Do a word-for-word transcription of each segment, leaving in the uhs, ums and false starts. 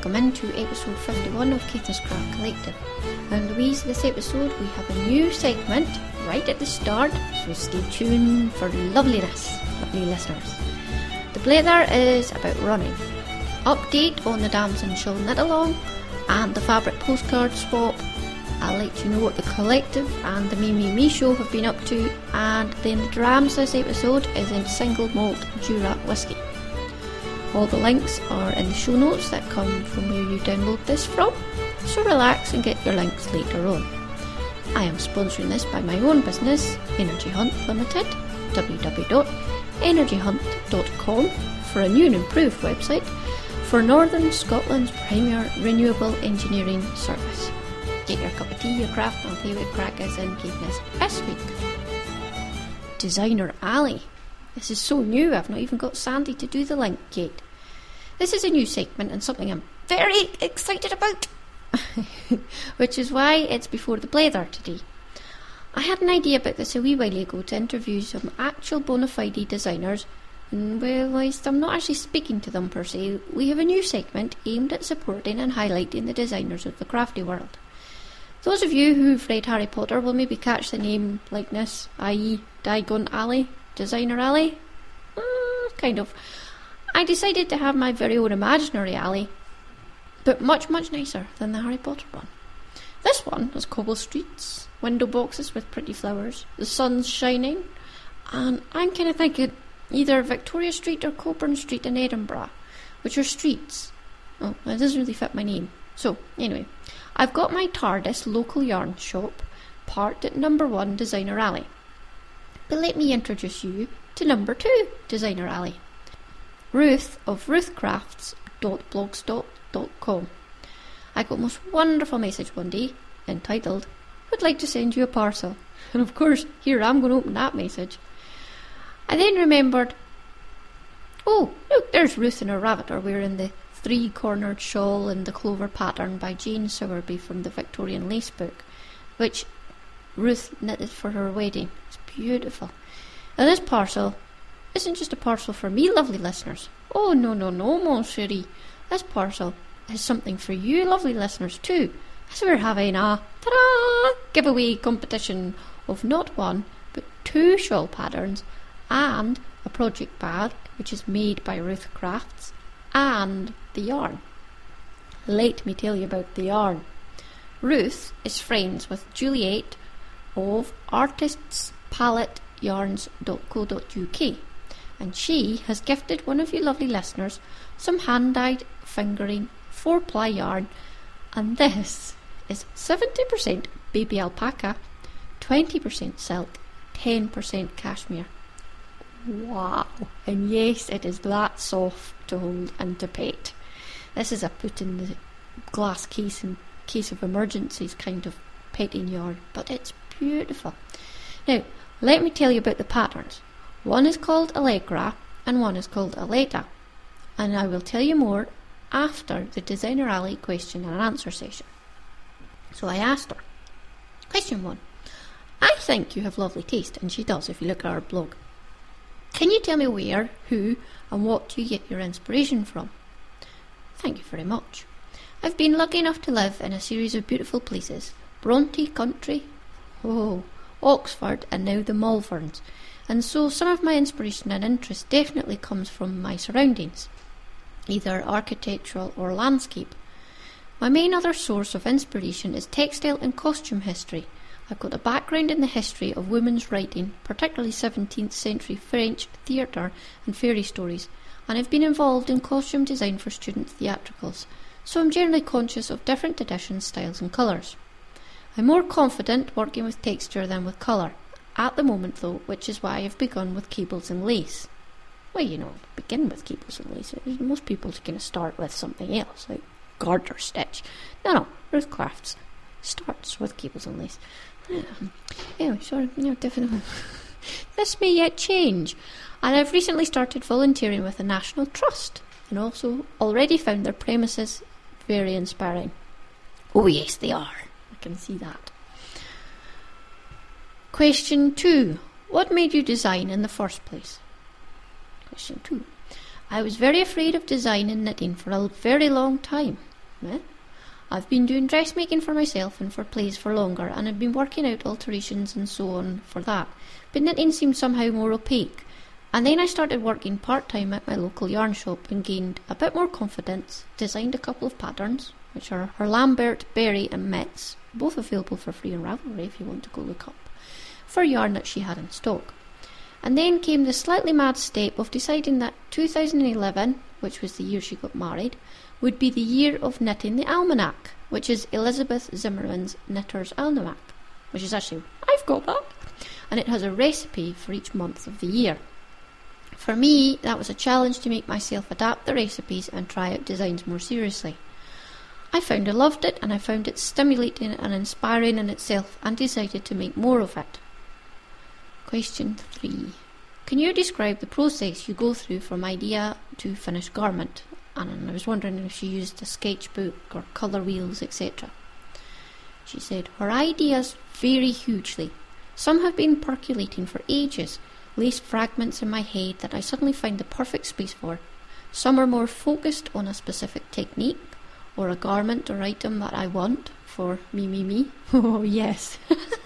welcome into episode fifty-one of Keithness Craft Collective. I'm Louise. This episode we have a new segment right at the start, so stay tuned for loveliness, lovely listeners. The blather is about running, update on the Damson Shawl Knit Along, and the fabric postcard swap. I'll let you know what the collective and the Me Me Me show have been up to, and then the drams this episode is in single malt Duroc whisky. All the links are in the show notes that come from where you download this from, so relax and get your links later on. I am sponsoring this by my own business, Energy Hunt Limited, w w w dot energy hunt dot com, for a new and improved website for Northern Scotland's premier renewable engineering service. Get your cup of tea, your craft, and I'll tell you what crack is in Keithness this week. Designer Alley. This is so new, I've not even got Sandy to do the link yet. This is a new segment and something I'm very excited about, which is why it's before the blather today. I had an idea about this a wee while ago to interview some actual bona fide designers, and well, whilst I'm not actually speaking to them per se, we have a new segment aimed at supporting and highlighting the designers of the crafty world. Those of you who've read Harry Potter will maybe catch the name likeness, that is. Diagon Alley, Designer Alley? Uh, kind of. I decided to have my very own imaginary alley, but much, much nicer than the Harry Potter one. This one has cobble streets, window boxes with pretty flowers, the sun's shining, and I'm kind of thinking either Victoria Street or Cockburn Street in Edinburgh, which are streets. Oh, that doesn't really fit my name. So, anyway, I've got my TARDIS local yarn shop parked at number one Designer Alley. But let me introduce you to number two Designer Alley. Ruth of ruth crafts dot blogspot dot com. I got a most wonderful message one day, entitled, "Would like to send you a parcel." And of course, here I'm going to open that message. I then remembered, oh, look, there's Ruth and her rabbit are wearing the three-cornered shawl in the clover pattern by Jane Sowerby from the Victorian Lace book, which Ruth knitted for her wedding. It's beautiful. Now this parcel isn't just a parcel for me, lovely listeners. Oh, no, no, no, mon chéri. This parcel is something for you, lovely listeners, too, as we're having a ta-da giveaway competition of not one, but two shawl patterns and a project bag, which is made by Ruth Crafts, and the yarn. Let me tell you about the yarn. Ruth is friends with Juliet of artists palette yarns dot co dot u k, and she has gifted one of you lovely listeners some hand-dyed fingering four-ply yarn, and this is seventy percent baby alpaca, twenty percent silk, ten percent cashmere. Wow! And yes, it is that soft to hold and to pet. This is a put in the glass case in case of emergencies kind of petting yarn, but it's beautiful. Now, let me tell you about the patterns. One is called Allegra and one is called Aletta, and I will tell you more after the Designer Alley question and answer session. So I asked her, question one, I think you have lovely taste, and she does if you look at her blog. Can you tell me where, who, and what you get your inspiration from? Thank you very much. I've been lucky enough to live in a series of beautiful places. Bronte Country, oh, Oxford, and now the Malverns. And so some of my inspiration and interest definitely comes from my surroundings, either architectural or landscape. My main other source of inspiration is textile and costume history. I've got a background in the history of women's writing, particularly seventeenth century French theatre and fairy stories, and I've been involved in costume design for student theatricals, so I'm generally conscious of different editions, styles and colours. I'm more confident working with texture than with colour, at the moment though, which is why I've begun with cables and lace. Well, you know, begin with cables and lace. Most people are going to start with something else, like garter stitch. No, no, Ruth Crafts starts with cables and lace. Yeah. Anyway, sorry, no, definitely. This may yet change, and I've recently started volunteering with the National Trust, and also already found their premises very inspiring. Oh yes, they are. I can see that. Question two. What made you design in the first place? Question two. I was very afraid of design and knitting for a very long time. Eh? I've been doing dressmaking for myself and for plays for longer, and I've been working out alterations and so on for that, but knitting seemed somehow more opaque. And then I started working part-time at my local yarn shop and gained a bit more confidence, designed a couple of patterns, which are her Lambert, Berry and Metz, both available for free on Ravelry if you want to go look up, for yarn that she had in stock. And then came the slightly mad step of deciding that two thousand eleven, which was the year she got married, would be the year of knitting the almanac, which is Elizabeth Zimmerman's Knitter's Almanac, which is actually, I've got that, and it has a recipe for each month of the year. For me, that was a challenge to make myself adapt the recipes and try out designs more seriously. I found I loved it, and I found it stimulating and inspiring in itself, and decided to make more of it. Question three. Can you describe the process you go through from idea to finished garment? And I was wondering if she used a sketchbook or colour wheels, et cetera. She said, her ideas vary hugely. Some have been percolating for ages, lace fragments in my head that I suddenly find the perfect space for. Some are more focused on a specific technique, or a garment or item that I want, for me, me, me. Oh, yes.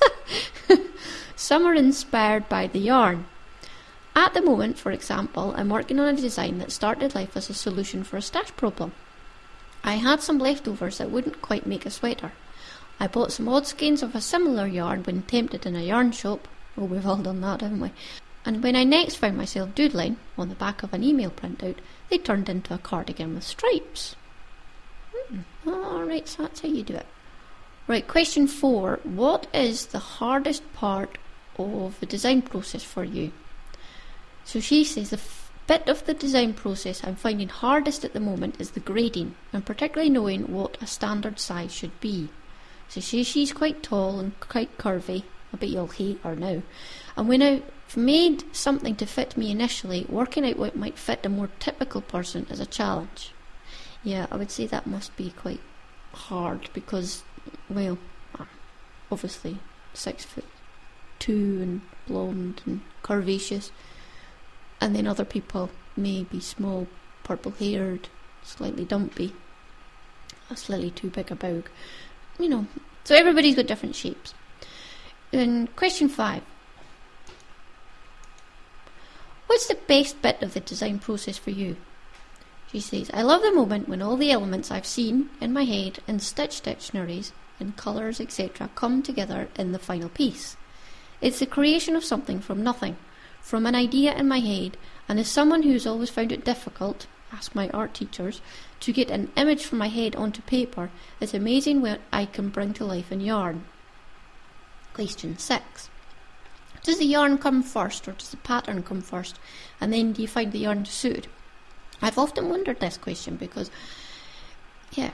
Some are inspired by the yarn. At the moment, for example, I'm working on a design that started life as a solution for a stash problem. I had some leftovers that wouldn't quite make a sweater. I bought some odd skeins of a similar yarn when tempted in a yarn shop. Oh, we've all done that, haven't we? And when I next found myself doodling on the back of an email printout, they turned into a cardigan with stripes. Hmm. Alright, so that's how you do it. Right, question four. What is the hardest part of the design process for you? So she says the f- bit of the design process I'm finding hardest at the moment is the grading, and particularly knowing what a standard size should be. So she says she's quite tall and quite curvy. I bet you'll hate her now. And when I've made something to fit me initially, working out what might fit a more typical person is a challenge. Yeah, I would say that must be quite hard because, well, I'm obviously six foot two and blonde and curvaceous. And then other people may be small, purple-haired, slightly dumpy, a slightly too big a bow. You know, so everybody's got different shapes. And question five. What's the best bit of the design process for you? She says, I love the moment when all the elements I've seen in my head in stitch dictionaries, in colours, et cetera, come together in the final piece. It's the creation of something from nothing, from an idea in my head, and as someone who's always found it difficult, ask my art teachers, to get an image from my head onto paper, it's amazing what I can bring to life in yarn. Question six. Does the yarn come first, or does the pattern come first, and then do you find the yarn suited? I've often wondered this question because, yeah,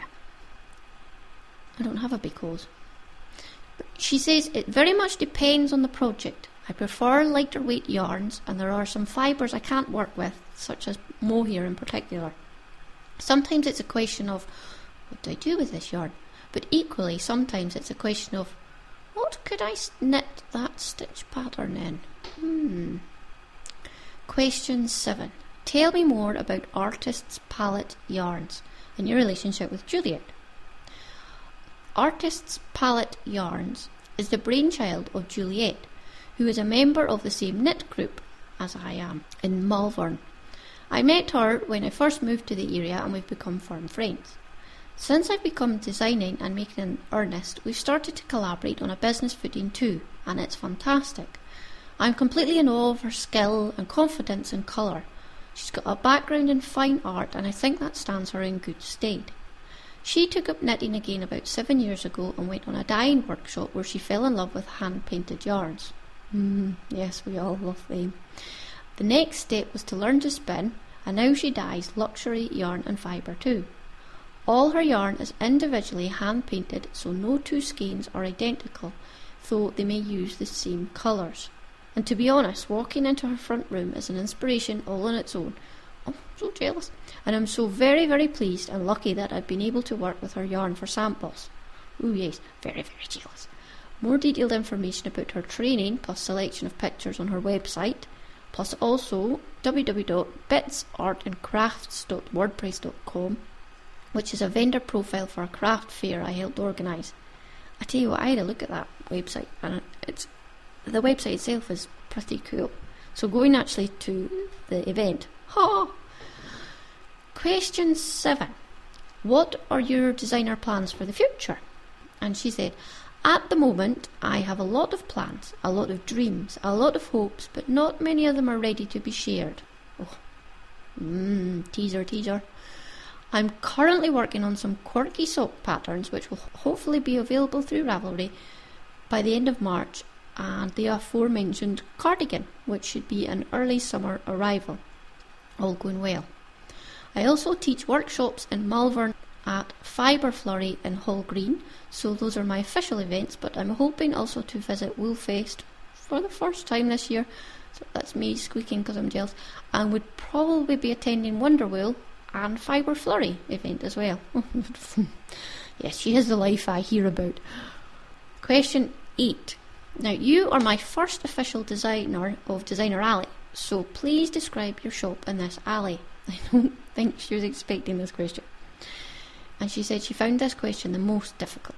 I don't have a because. But she says it very much depends on the project. I prefer lighter weight yarns, and there are some fibres I can't work with, such as mohair in particular. Sometimes it's a question of, what do I do with this yarn? But equally, sometimes it's a question of, what could I knit that stitch pattern in? Hmm. Question seven. Tell me more about Artist's Palette Yarns and your relationship with Juliet. Artist's Palette Yarns is the brainchild of Juliet, who is a member of the same knit group as I am in Malvern. I met her when I first moved to the area and we've become firm friends. Since I've become designing and making in earnest, we've started to collaborate on a business footing too, and it's fantastic. I'm completely in awe of her skill and confidence in colour. She's got a background in fine art, and I think that stands her in good stead. She took up knitting again about seven years ago and went on a dyeing workshop where she fell in love with hand-painted yarns. Mm, yes, we all love them. The next step was to learn to spin, and now she dyes luxury yarn and fibre too. All her yarn is individually hand-painted, so no two skeins are identical, though they may use the same colours. And to be honest, walking into her front room is an inspiration all on its own. Oh, so jealous. And I'm so very, very pleased and lucky that I've been able to work with her yarn for samples. Oh yes, very, very jealous. More detailed information about her training, plus selection of pictures on her website, plus also w w w dot bits art and crafts dot wordpress dot com, which is a vendor profile for a craft fair I helped organise. I tell you what, I had a look at that website, and it's the website itself is pretty cool. So going actually to the event. Ha! Question seven. What are your designer plans for the future? And she said, at the moment, I have a lot of plans, a lot of dreams, a lot of hopes, but not many of them are ready to be shared. Oh, mmm, teaser, teaser. I'm currently working on some quirky sock patterns, which will hopefully be available through Ravelry by the end of March, and the aforementioned cardigan, which should be an early summer arrival. All going well. I also teach workshops in Malvern at Fibre Flurry in Hall Green, so those are my official events, but I'm hoping also to visit Woolfest for the first time this year, so that's me squeaking because I'm jealous, and would probably be attending Wonderwheel and Fibre Flurry event as well. Yes, she has the life I hear about. Question eight. Now, you are my first official designer of Designer Alley, so please describe your shop in this alley. I don't think she was expecting this question. And she said she found this question the most difficult.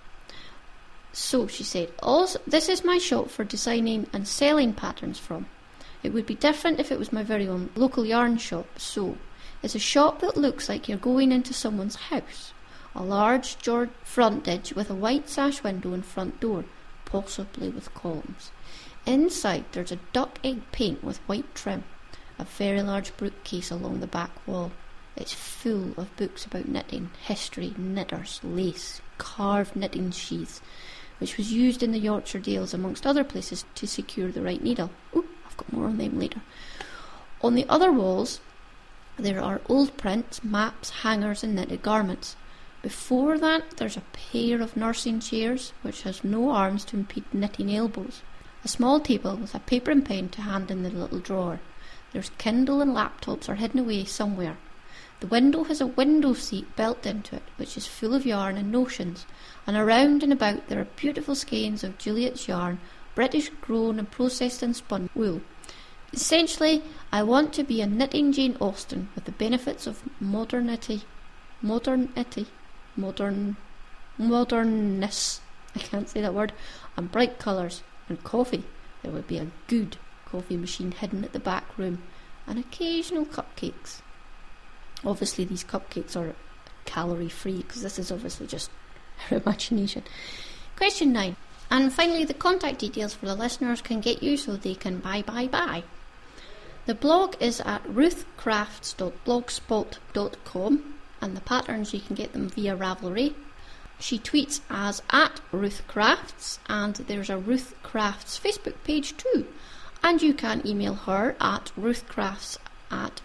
So she said, also, this is my shop for designing and selling patterns from. It would be different if it was my very own local yarn shop. So it's a shop that looks like you're going into someone's house. A large George frontage with a white sash window and front door, possibly with columns. Inside there's a duck egg paint with white trim, a very large bookcase along the back wall. It's full of books about knitting, history, knitters, lace, carved knitting sheaths, which was used in the Yorkshire Dales amongst other places to secure the right needle. Ooh, I've got more on them later. On the other walls there are old prints, maps, hangers and knitted garments. Before that there's a pair of nursing chairs which has no arms to impede knitting elbows. A small table with a paper and pen to hand in the little drawer. There's Kindle and laptops are hidden away somewhere. The window has a window seat built into it, which is full of yarn and notions, and around and about there are beautiful skeins of Juliet's yarn, British grown and processed and spun wool. Essentially, I want to be a knitting Jane Austen with the benefits of modernity, modernity, modern, modernness, I can't say that word, and bright colours, and coffee. There would be a good coffee machine hidden at the back room, and occasional cupcakes. Obviously these cupcakes are calorie free because this is obviously just her imagination. Question nine. And finally the contact details for the listeners can get you so they can buy buy buy. The blog is at ruth crafts dot blogspot dot com and the patterns you can get them via Ravelry. She tweets as at Ruth Crafts, and there's a Ruth Crafts Facebook page too. And you can email her at ruthcrafts at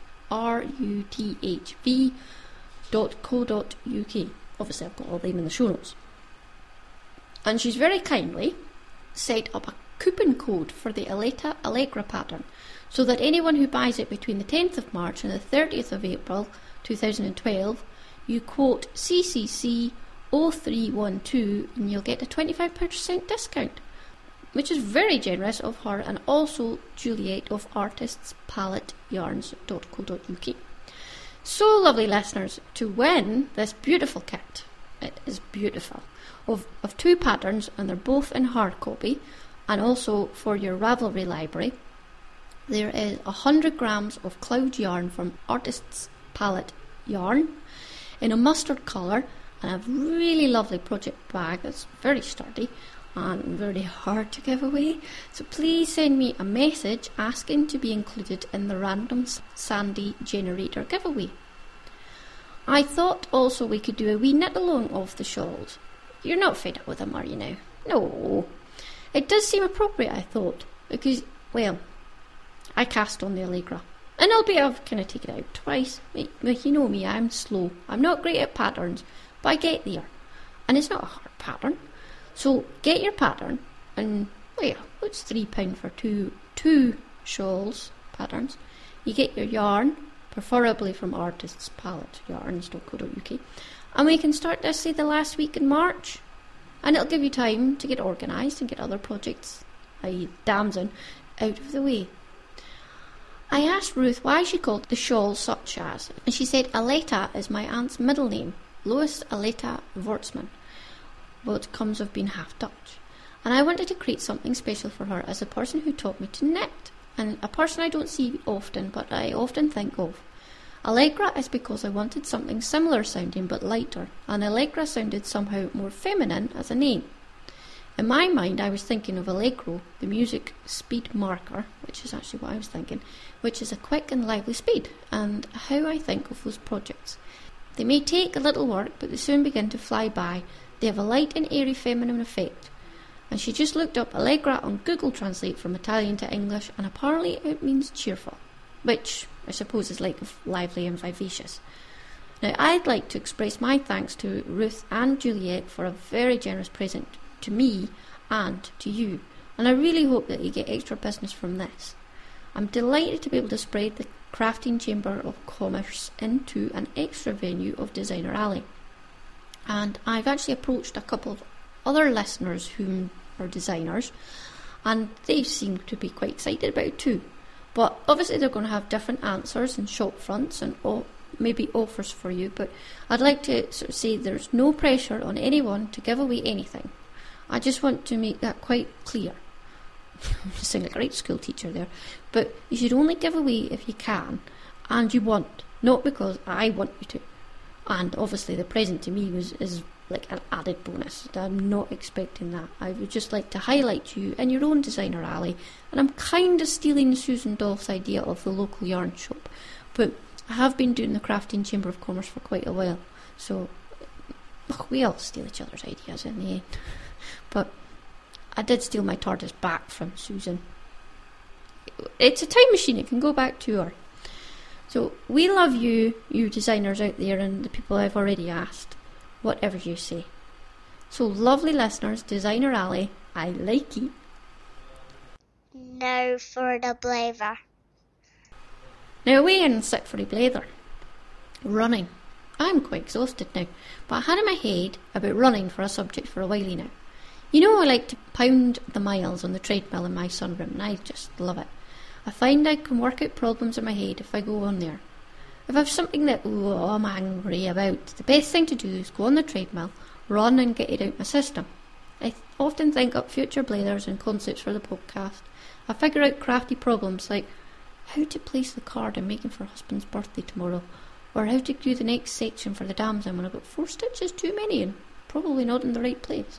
ruthv dot co dot uk. Obviously I've got all them in the show notes. And she's very kindly set up a coupon code for the Aleta Allegra pattern, so that anyone who buys it between the tenth of March and the thirtieth of April two thousand twelve, you quote C C C zero three one two and you'll get a twenty-five percent discount, which is very generous of her, and also Juliet of artists palette yarns dot co dot uk. So, lovely listeners, to win this beautiful kit, it is beautiful, of, of two patterns, and they're both in hard copy, and also for your Ravelry library, there is one hundred grams of cloud yarn from Artists Palette Yarn in a mustard colour, and a really lovely project bag that's very sturdy and very hard to give away. So please send me a message asking to be included in the random Sandy generator giveaway. I thought also we could do a wee knit along of the shawls. You're not fed up with them, are you now? No. It does seem appropriate, I thought, because, well, I cast on the Allegra. And albeit I've kind of taken it out twice. Like, you know me, I'm slow. I'm not great at patterns, but I get there. And it's not a hard pattern. So get your pattern, and, well, what's three pounds for two two shawls patterns? You get your yarn, preferably from Artists Palette yarns dot co dot uk, and we can start this, say, the last week in March, and it'll give you time to get organised and get other projects, that is damson, out of the way. I asked Ruth why she called the shawl such as, and she said Aletta is my aunt's middle name, Lois Aletta Wortsman, what comes of being half Dutch. And I wanted to create something special for her as a person who taught me to knit, and a person I don't see often, but I often think of. Allegra is because I wanted something similar sounding but lighter, and Allegra sounded somehow more feminine as a name. In my mind, I was thinking of Allegro, the music speed marker, which is actually what I was thinking, which is a quick and lively speed, and how I think of those projects. They may take a little work, but they soon begin to fly by. They have a light and airy feminine effect. And she just looked up Allegra on Google Translate from Italian to English, and apparently it means cheerful, which I suppose is like lively and vivacious. Now, I'd like to express my thanks to Ruth and Juliet for a very generous present to me and to you, and I really hope that you get extra business from this. I'm delighted to be able to spread the Crafting Chamber of Commerce into an extra venue of Designer Alley. And I've actually approached a couple of other listeners who are designers, and they seem to be quite excited about it too. But obviously they're going to have different answers and shop fronts and o- maybe offers for you, but I'd like to sort of say there's no pressure on anyone to give away anything. I just want to make that quite clear. I'm sounding like a great school teacher there. But you should only give away if you can and you want, not because I want you to. And obviously the present to me was is like an added bonus. I'm not expecting that. I would just like to highlight you in your own Designer Alley. And I'm kind of stealing Susan Dolph's idea of the local yarn shop. But I have been doing the Crafting Chamber of Commerce for quite a while. So ugh, we all steal each other's ideas in the end. But I did steal my TARDIS back from Susan. It's a time machine, it can go back to her. So we love you, you designers out there, and the people I've already asked, whatever you say. So lovely listeners, Designer Alley, I like it. No for the blather. Now away and sit for the blather. Running. I'm quite exhausted now, but I had in my head about running for a subject for a while now. You know, I like to pound the miles on the treadmill in my sunroom, and I just love it. I find I can work out problems in my head if I go on there. If I've something that oh, I'm angry about, the best thing to do is go on the treadmill, run and get it out my system. I th- often think up future blathers and concepts for the podcast. I figure out crafty problems like how to place the card I'm making for husband's birthday tomorrow, or how to do the next section for the damson when I've got four stitches too many and probably not in the right place.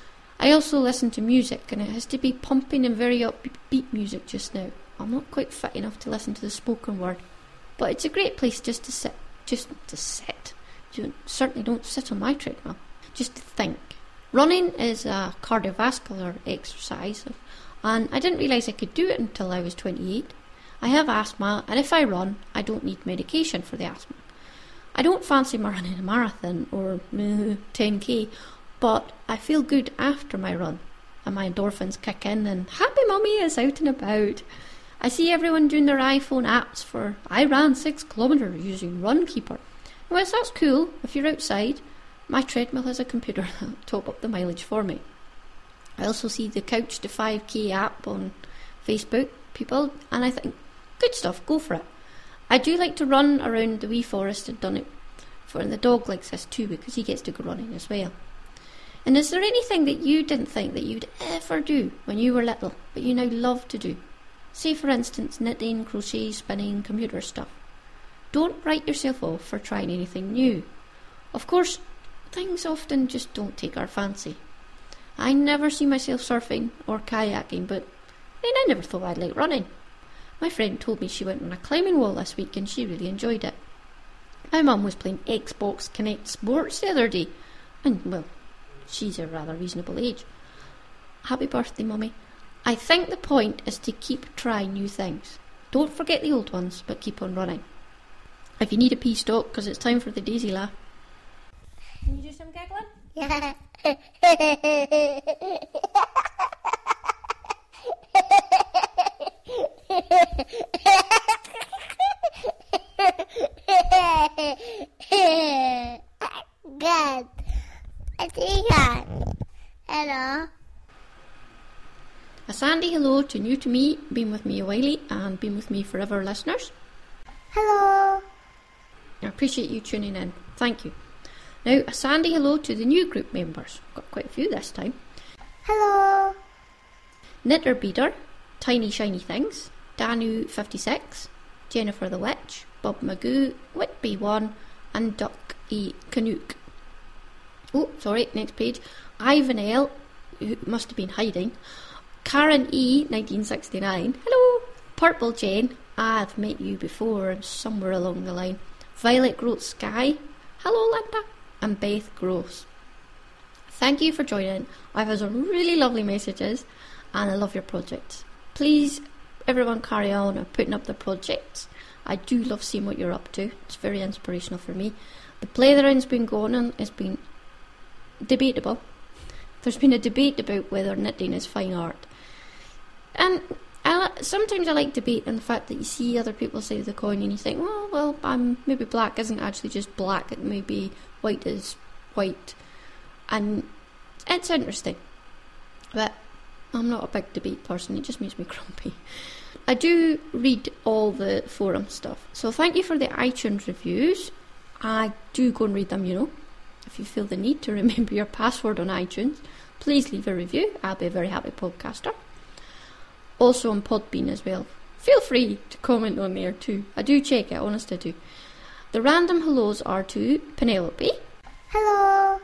I also listen to music, and it has to be pumping and very upbeat music just now. I'm not quite fit enough to listen to the spoken word, but it's a great place just to sit. Just to sit. You certainly don't sit on my treadmill. Just to think. Running is a cardiovascular exercise, and I didn't realise I could do it until I was twenty-eight. I have asthma, and if I run, I don't need medication for the asthma. I don't fancy running a marathon or uh, ten K, but I feel good after my run, and my endorphins kick in, and happy mummy is out and about. I see everyone doing their iPhone apps for, I ran six kilometres using Runkeeper. Well, that's cool if you're outside. My treadmill has a computer that'll top up the mileage for me. I also see the Couch to five K app on Facebook, people, and I think, good stuff, go for it. I do like to run around the wee forest. I've done it for, and the dog likes this too because he gets to go running as well. And is there anything that you didn't think that you'd ever do when you were little, but you now love to do? Say, for instance, knitting, crochet, spinning, computer stuff. Don't write yourself off for trying anything new. Of course, things often just don't take our fancy. I never see myself surfing or kayaking, but then I never thought I'd like running. My friend told me she went on a climbing wall this week and she really enjoyed it. My mum was playing Xbox Connect Sports the other day, and, well, she's a rather reasonable age. Happy birthday, Mummy. I think the point is to keep trying new things. Don't forget the old ones, but keep on running. If you need a pee, stop, because it's time for the Daisy laugh. Can you do some giggling? Yeah. Good. I think that. Hello. A sandy Sandy hello to new to me, been with me a while, and been with me forever listeners. Hello. I appreciate you tuning in. Thank you. Now, a Sandy hello to the new group members. Got quite a few this time. Hello. Knitter Beater, Tiny Shiny Things, Danu fifty-six, Jennifer the Witch, Bob Magoo, Whitby one, and Duck E. Canuck. Oh, sorry, next page. Ivan L, who must have been hiding. Karen E, nineteen sixty-nine. Hello. Purple Jane, I've met you before somewhere along the line. Violet Groat Sky. Hello, Linda. And Beth Gross. Thank you for joining. I've had some really lovely messages and I love your projects. Please, everyone carry on and putting up the projects. I do love seeing what you're up to. It's very inspirational for me. The Playtherin's been going on. It's been debatable. There's been a debate about whether knitting is fine art. And I, sometimes I like debate in the fact that you see other people's side of the coin and you think, well, well, um, maybe black isn't actually just black. It may be white is white. And it's interesting. But I'm not a big debate person. It just makes me grumpy. I do read all the forum stuff. So thank you for the iTunes reviews. I do go and read them, you know. If you feel the need to remember your password on iTunes, please leave a review. I'll be a very happy podcaster. Also on Podbean as well. Feel free to comment on there too. I do check it, honest I do. The random hellos are to Penelope. Hello.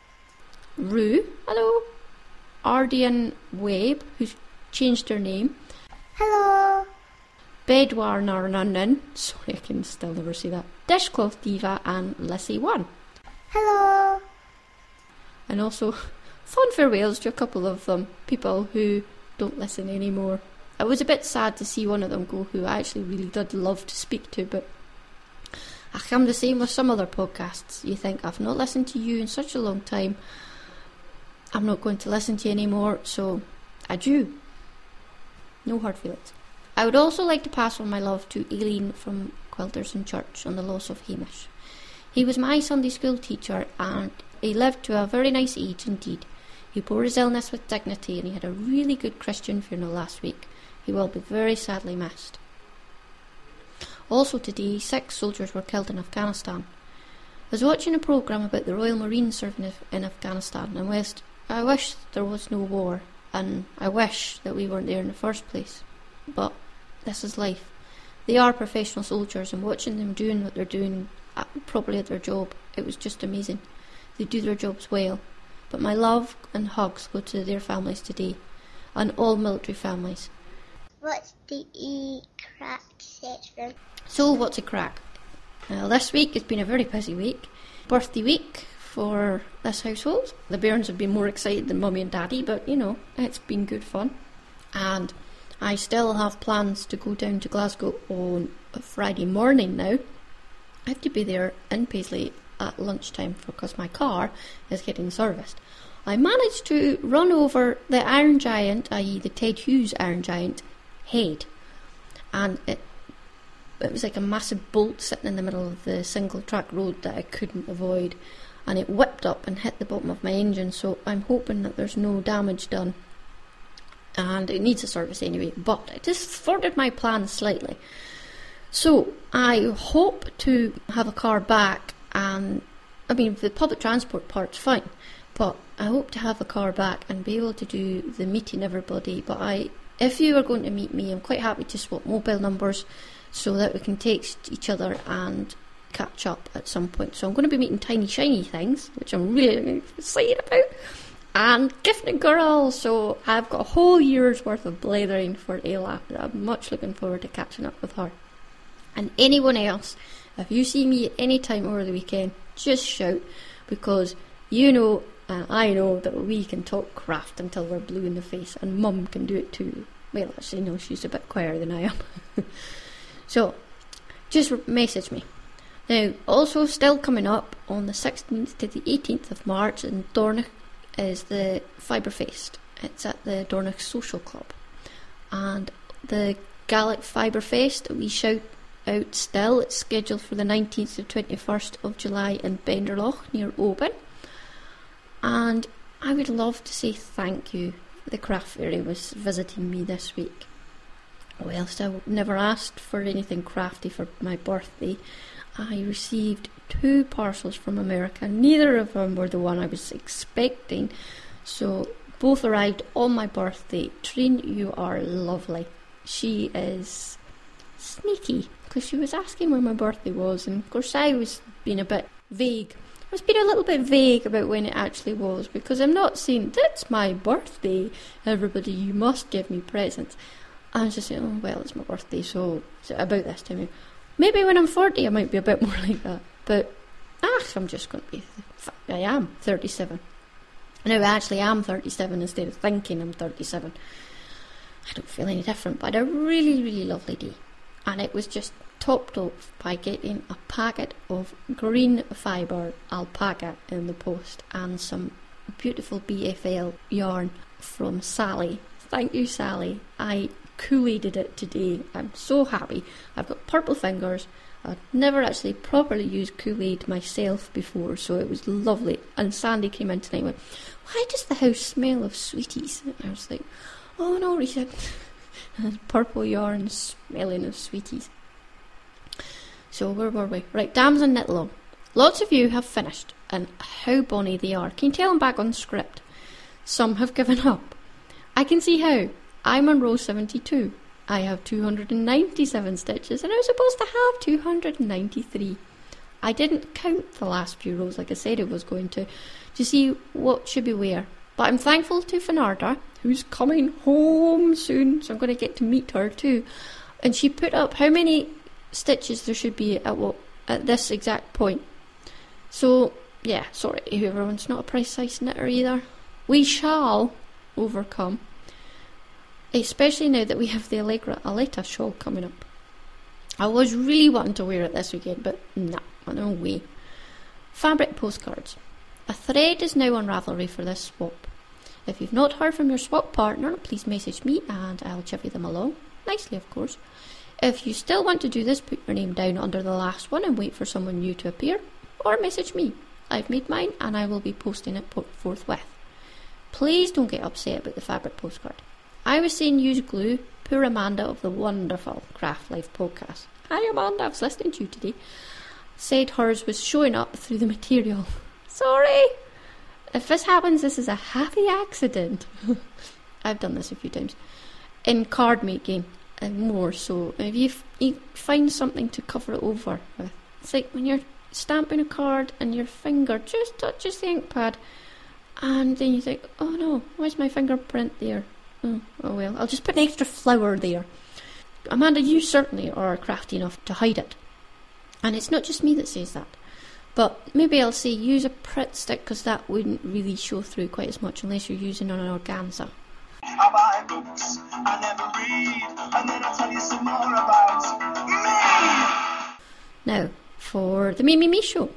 Rue. Hello. Ardian Webb, who's changed her name. Hello. Bedwar Narnanan. Sorry, I can still never say that. Dishcloth Diva and Lissy One. Hello. And also, fond farewells to a couple of um, people who don't listen anymore. I was a bit sad to see one of them go, who I actually really did love to speak to, but I'm the same with some other podcasts. You think, I've not listened to you in such a long time, I'm not going to listen to you anymore, so adieu. No hard feelings. I would also like to pass on my love to Aileen from Quilters and Church on the loss of Hamish. He was my Sunday school teacher and he lived to a very nice age indeed. He bore his illness with dignity and he had a really good Christian funeral last week. He will be very sadly missed. Also today, six soldiers were killed in Afghanistan. I was watching a programme about the Royal Marines serving in Afghanistan and West. I wish there was no war and I wish that we weren't there in the first place. But this is life. They are professional soldiers and watching them doing what they're doing properly at their job, it was just amazing. They do their jobs well. But my love and hugs go to their families today, and all military families. What's the e-crack section? So, what's a crack? Well, this week has been a very busy week. Birthday week for this household. The bairns have been more excited than Mummy and Daddy, but, you know, it's been good fun. And I still have plans to go down to Glasgow on a Friday morning now. I have to be there in Paisley at lunchtime because my car is getting serviced. I managed to run over the Iron Giant, that is the Ted Hughes Iron Giant head, and it it was like a massive bolt sitting in the middle of the single track road that I couldn't avoid, and it whipped up and hit the bottom of my engine, so I'm hoping that there's no damage done, and it needs a service anyway, but it just thwarted my plans slightly. So I hope to have a car back. And I mean, the public transport part's fine, but I hope to have a car back and be able to do the meeting everybody. But I, if you are going to meet me, I'm quite happy to swap mobile numbers so that we can text each other and catch up at some point. So I'm going to be meeting Tiny Shiny Things, which I'm really excited about, and Gifted Girl. So I've got a whole year's worth of blathering for Ayla. I'm much looking forward to catching up with her. And anyone else, if you see me at any time over the weekend, just shout, because you know and I know that we can talk craft until we're blue in the face, and Mum can do it too. Well, actually, no, she's a bit quieter than I am. So, just message me. Now, also still coming up on the sixteenth to the eighteenth of March in Dornoch is the Fiberfest. It's at the Dornoch Social Club. And the Gaelic Fiberfest that we shout out still, it's scheduled for the nineteenth to twenty-first of July in Benderloch near Oban. And I would love to say thank you the craft fairy was visiting me this week. Whilst I never asked for anything crafty for my birthday, I received two parcels from America. Neither of them were the one I was expecting, so both arrived on my birthday. Trine, you are lovely. She is sneaky, because she was asking when my birthday was, and of course I was being a bit vague. I was being a little bit vague about when it actually was, because I'm not saying, that's my birthday, everybody, you must give me presents. I was just saying, oh, well, it's my birthday, so, so about this time. Maybe when I'm forty I might be a bit more like that, but ah, I'm just going to be, I am thirty-seven. Now I actually am thirty-seven instead of thinking I'm thirty-seven. I don't feel any different, but I had a really, really lovely day. And it was just topped off by getting a packet of green fibre alpaca in the post and some beautiful B F L yarn from Sally. Thank you, Sally. I Kool-Aided it today. I'm so happy. I've got purple fingers. I'd never actually properly used Kool-Aid myself before, so it was lovely. And Sandy came in tonight and went, why does the house smell of sweeties? And I was like, oh no, Rita. Purple yarn smelling of sweeties. So where were we? Right, Dams and Knit-Along. Lots of you have finished, and how bonny they are. Can you tell them back on script? Some have given up. I can see how. I'm on row seventy-two. I have two hundred ninety-seven stitches, and I was supposed to have two hundred ninety-three. I didn't count the last few rows like I said I was going to, to see what should be where. But I'm thankful to Finarda, who's coming home soon, so I'm going to get to meet her too. And she put up how many stitches there should be at what at this exact point. So, yeah, sorry, everyone's not a precise knitter either. We shall overcome. Especially now that we have the Allegra Aletta shawl coming up. I was really wanting to wear it this weekend, but nah, no way. Fabric postcards. A thread is now on Ravelry for this swap. If you've not heard from your swap partner, please message me and I'll chivvy them along. Nicely, of course. If you still want to do this, put your name down under the last one and wait for someone new to appear, or message me. I've made mine and I will be posting it forthwith. Please don't get upset about the fabric postcard. I was saying use glue. Poor Amanda of the wonderful Craft Life podcast. Hi Amanda, I was listening to you today. Said hers was showing up through the material. Sorry. If this happens, this is a happy accident. I've done this a few times. In card making, and more so. If you, f- you find something to cover it over with. It's like when you're stamping a card and your finger just touches the ink pad, and then you think, oh no, why's my fingerprint there? Oh, oh well, I'll just put an extra flower there. Amanda, you certainly are crafty enough to hide it. And it's not just me that says that. But maybe I'll say use a Pritt stick, because that wouldn't really show through quite as much unless you're using on an organza. I buy books, I never read, and then I'll tell you some more about me! Now, for the Me Me Me show.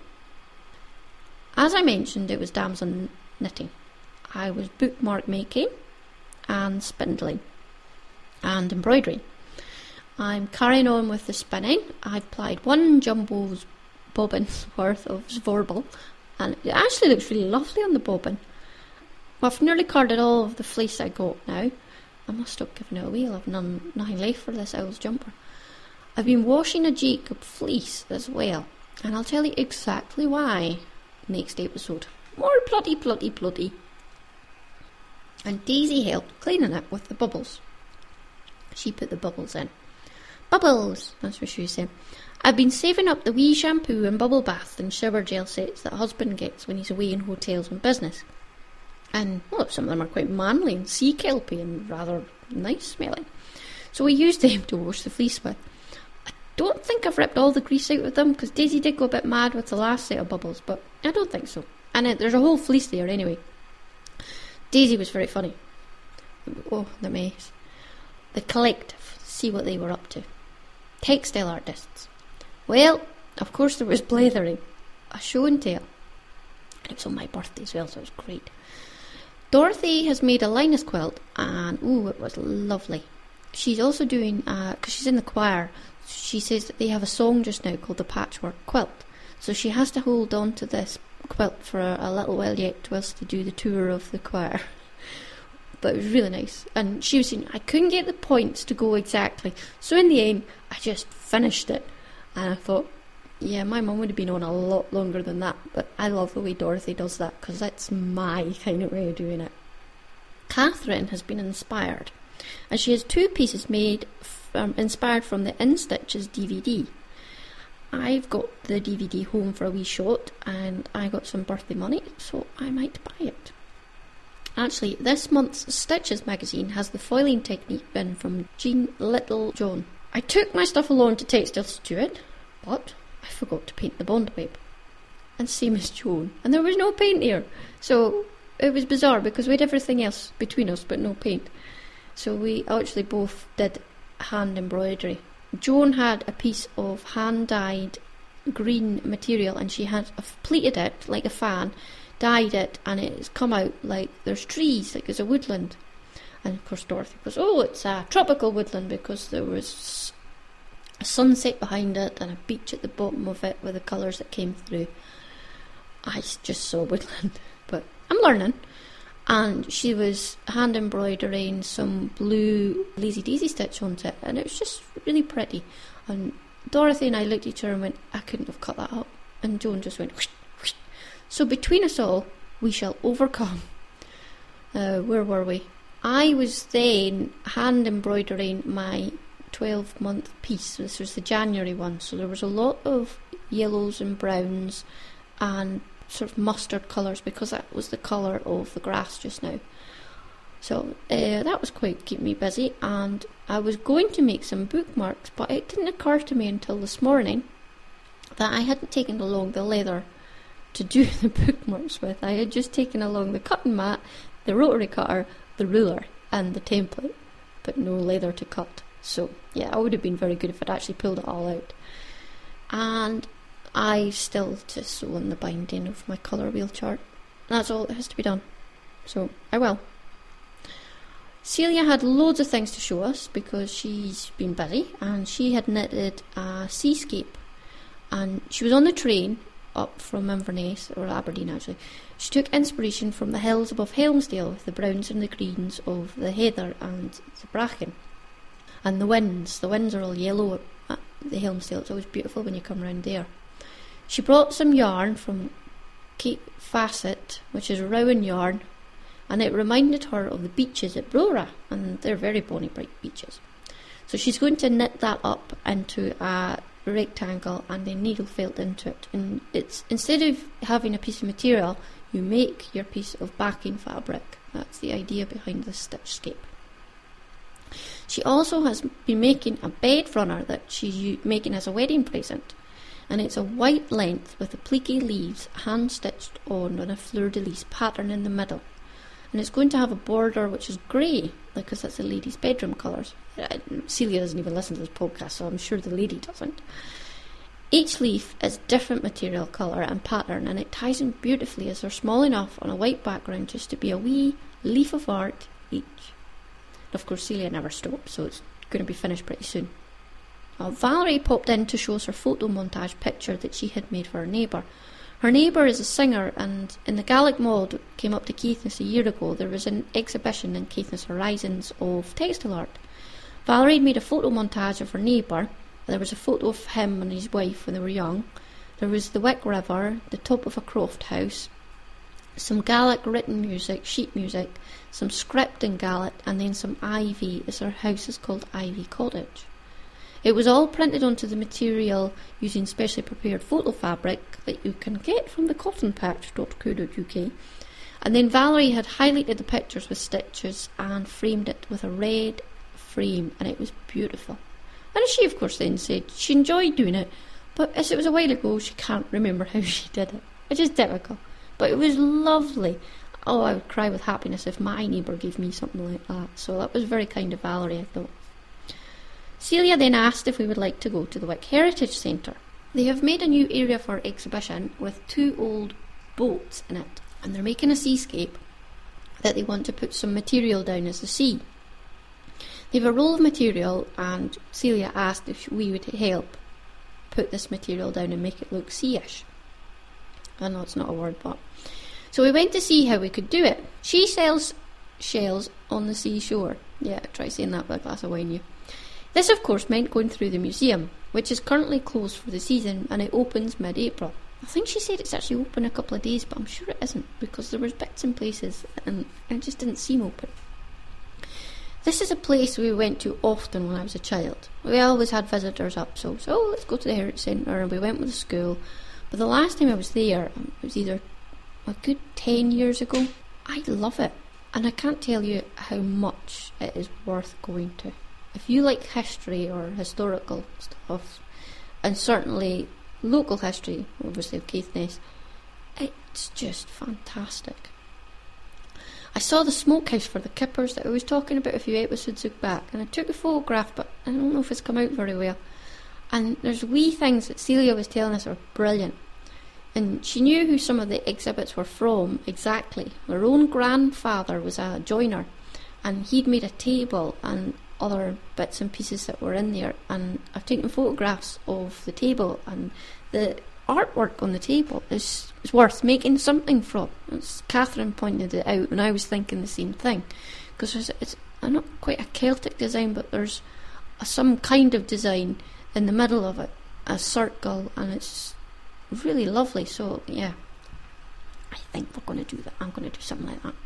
As I mentioned, it was Dams on Knitting. I was bookmark making and spindling and embroidery. I'm carrying on with the spinning. I've plied one jumbo's bobbin's worth of Svorbel, and it actually looks really lovely on the bobbin. Well, I've nearly carded all of the fleece I got now. I must stop giving it away. I'll have none, nothing left for this owl's jumper. I've been washing a Jacob fleece as well, and I'll tell you exactly why next episode. More bloody, bloody, bloody. And Daisy helped cleaning it with the bubbles. She put the bubbles in. Bubbles, that's what she was saying. I've been saving up the wee shampoo and bubble bath and shower gel sets that husband gets when he's away in hotels and business. And, well, some of them are quite manly and sea kelpy and rather nice smelling. So we used them to wash the fleece with. I don't think I've ripped all the grease out of them, because Daisy did go a bit mad with the last set of bubbles, but I don't think so. And it, there's a whole fleece there anyway. Daisy was very funny. Oh, the mess. The collective, see what they were up to. Textile artists. Well, of course there was blethering. A show and tell. It was on my birthday as well, so it was great. Dorothy has made a Linus quilt, and ooh, it was lovely. She's also doing, because uh, she's in the choir, she says that they have a song just now called the Patchwork Quilt. So she has to hold on to this quilt for a, a little while yet whilst they do the tour of the choir. but it was really nice. And she was saying I couldn't get the points to go exactly, so in the end I just finished it. And I thought, yeah, my mum would have been on a lot longer than that, but I love the way Dorothy does that because that's my kind of way of doing it. Catherine has been inspired, and she has two pieces made from, inspired from the In Stitches D V D. I've got the D V D home for a wee shot, and I got some birthday money, so I might buy it. Actually, this month's Stitches magazine has the foiling technique in from Jean Littlejohn. I took my stuff along to Textile Stewart, but I forgot to paint the bond web. And same as Joan. And there was no paint here. So it was bizarre because we had everything else between us but no paint. So we actually both did hand embroidery. Joan had a piece of hand-dyed green material and she had pleated it like a fan, dyed it, and it's come out like there's trees, like it's a woodland. And of course Dorothy goes, oh, it's a tropical woodland because there was a sunset behind it and a beach at the bottom of it with the colours that came through. I just saw woodland, but I'm learning. And she was hand embroidering some blue Lazy Daisy stitch onto it, and it was just really pretty. And Dorothy and I looked at each other and went, I couldn't have cut that up. And Joan just went, whoosh, whoosh. So between us all, we shall overcome. Uh, where were we? I was then hand embroidering my twelve month piece. This was the January one, so there was a lot of yellows and browns and sort of mustard colours because that was the colour of the grass just now. So uh, that was quite keeping me busy, and I was going to make some bookmarks, but it didn't occur to me until this morning that I hadn't taken along the leather to do the bookmarks with. I had just taken along the cutting mat, the rotary cutter, the ruler and the template, but no leather to cut. So yeah, I would have been very good if I'd actually pulled it all out. And I still to sew on the binding of my colour wheel chart. That's all that has to be done. So I will. Celia had loads of things to show us because she's been busy, and she had knitted a seascape, and she was on the train up from Inverness, or Aberdeen actually. She took inspiration from the hills above Helmsdale with the browns and the greens of the heather and the bracken. And the winds, the winds are all yellow at the Helmsdale. It's always beautiful when you come round there. She brought some yarn from Cape Facet, which is Rowan yarn, and it reminded her of the beaches at Brora, and they're very bonny bright beaches. So she's going to knit that up into a rectangle and then needle felt into it. And it's instead of having a piece of material, you make your piece of backing fabric. That's the idea behind this stitchscape. She also has been making a bed runner that she's making as a wedding present, and it's a white length with the plique leaves hand stitched on with a fleur-de-lis pattern in the middle, and it's going to have a border which is grey because that's the lady's bedroom colours. Celia doesn't even listen to this podcast, so I'm sure the lady doesn't. Each leaf is different material, colour and pattern, and it ties in beautifully as they're small enough on a white background just to be a wee leaf of art each. And of course Celia never stopped, so it's going to be finished pretty soon. Now, Valerie popped in to show us her photo montage picture that she had made for her neighbour. Her neighbour is a singer, and in the Gaelic Mod came up to Caithness a year ago, there was an exhibition in Caithness Horizons of textile art. Valerie had made a photo montage of her neighbour. There was a photo of him and his wife when they were young. There was the Wick River, the top of a croft house, some Gaelic written music, sheet music, some script in Gaelic, and then some ivy, as her house is called Ivy Cottage. It was all printed onto the material using specially prepared photo fabric that you can get from the cotton patch dot co dot uk. And then Valerie had highlighted the pictures with stitches and framed it with a red frame, and it was beautiful. And she, of course, then said she enjoyed doing it, but as it was a while ago, she can't remember how she did it, which is typical. But it was lovely. Oh, I would cry with happiness if my neighbour gave me something like that. So that was very kind of Valerie, I thought. Celia then asked if we would like to go to the Wick Heritage Centre. They have made a new area for exhibition with two old boats in it, and they're making a seascape that they want to put some material down as the sea. They have a roll of material, and Celia asked if we would help put this material down and make it look sea-ish. I know it's not a word, but... So we went to see how we could do it. She sells shells on the seashore. Yeah, try saying that with a glass of wine, you. This, of course, meant going through the museum, which is currently closed for the season, and it opens mid-April. I think she said it's actually open a couple of days, but I'm sure it isn't, because there was bits and places, and it just didn't seem open. This is a place we went to often when I was a child. We always had visitors up, so so oh, let's go to the Heritage Centre, and we went with the school. But the last time I was there, it was either a good ten years ago. I love it, and I can't tell you how much it is worth going to. If you like history or historical stuff, and certainly local history, obviously of Caithness, it's just fantastic. I saw the smokehouse for the kippers that I was talking about a few episodes back, and I took a photograph, but I don't know if it's come out very well. And there's wee things that Celia was telling us are brilliant. And she knew who some of the exhibits were from exactly. Her own grandfather was a joiner, and he'd made a table and other bits and pieces that were in there, and I've taken photographs of the table, and the artwork on the table is, is worth making something from. It's, Catherine pointed it out, and I was thinking the same thing, because it's, it's not quite a Celtic design, but there's a, some kind of design in the middle of it, a circle, and it's really lovely. So yeah, I think we're going to do that. I'm going to do something like that.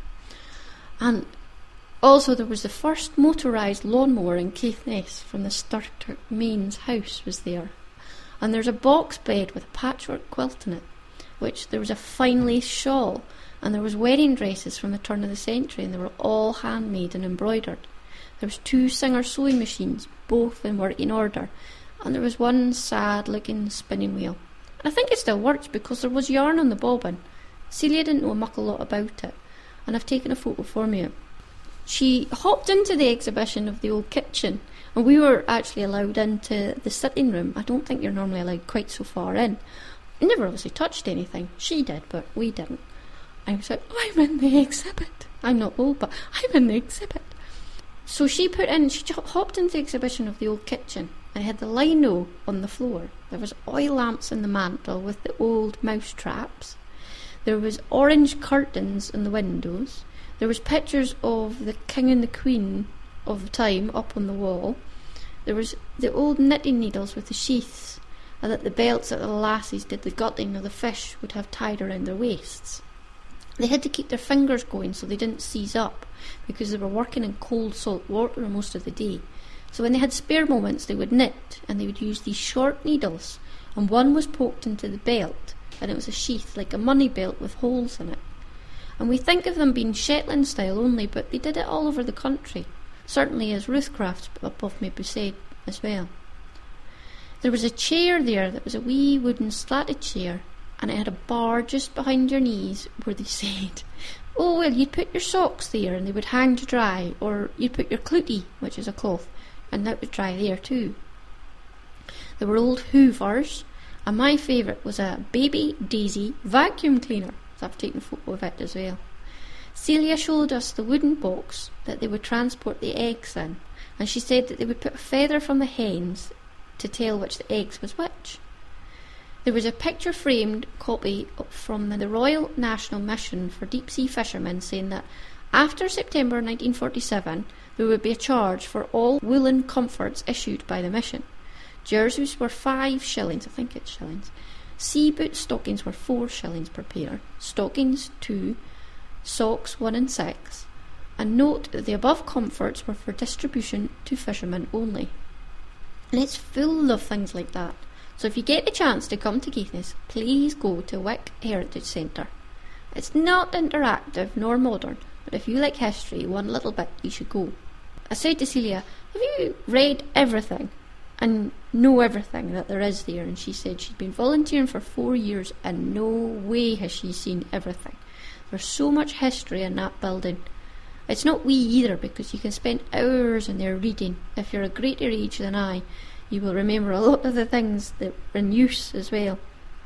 And also, there was the first motorised lawnmower in Caithness from the Sturter Mains house was there. And there's a box bed with a patchwork quilt in it, which there was a fine lace shawl, and there was wedding dresses from the turn of the century, and they were all handmade and embroidered. There was two Singer sewing machines, both in working order, and there was one sad-looking spinning wheel. And I think it still works because there was yarn on the bobbin. Celia didn't know a muckle lot about it, and I've taken a photo for you. She hopped into the exhibition of the old kitchen, and we were actually allowed into the sitting room. I don't think you're normally allowed quite so far in. I never obviously touched anything. She did, but we didn't. I was like, oh, I'm in the exhibit. I'm not old, but I'm in the exhibit. So she put in, she hopped into the exhibition of the old kitchen, and had the lino on the floor. There was oil lamps in the mantel with the old mouse traps. There was orange curtains in the windows. There was pictures of the king and the queen of the time up on the wall. There was the old knitting needles with the sheaths, and that the belts that the lassies did the gutting of the fish would have tied around their waists. They had to keep their fingers going so they didn't seize up, because they were working in cold salt water most of the day. So when they had spare moments, they would knit, and they would use these short needles, and one was poked into the belt, and it was a sheath like a money belt with holes in it. And we think of them being Shetland style only, but they did it all over the country, certainly as Ruthcraft's above may be said as well. There was a chair there that was a wee wooden slatted chair, and it had a bar just behind your knees where they said, oh well, you'd put your socks there and they would hang to dry, or you'd put your clootie, which is a cloth, and that would dry there too. There were old hoovers, and my favourite was a Baby Daisy vacuum cleaner. So I've taken a photo of it as well. Celia showed us the wooden box that they would transport the eggs in, and she said that they would put a feather from the hens to tell which the eggs was which. There was a picture-framed copy from the Royal National Mission for Deep Sea Fishermen saying that after September nineteen forty-seven there would be a charge for all woolen comforts issued by the mission. Jerseys were five shillings, I think it's shillings. Sea boot stockings were four shillings per pair, stockings two, socks one and six, and note that the above comforts were for distribution to fishermen only. And it's full of things like that. So if you get the chance to come to Caithness, please go to Wick Heritage Centre. It's not interactive nor modern, but if you like history one little bit, you should go. I said to Celia, have you read everything and know everything that there is there? And she said she'd been volunteering for four years and no way has she seen everything. There's so much history in that building. It's not wee either, because you can spend hours in there reading. If you're a greater age than I, you will remember a lot of the things that were in use as well.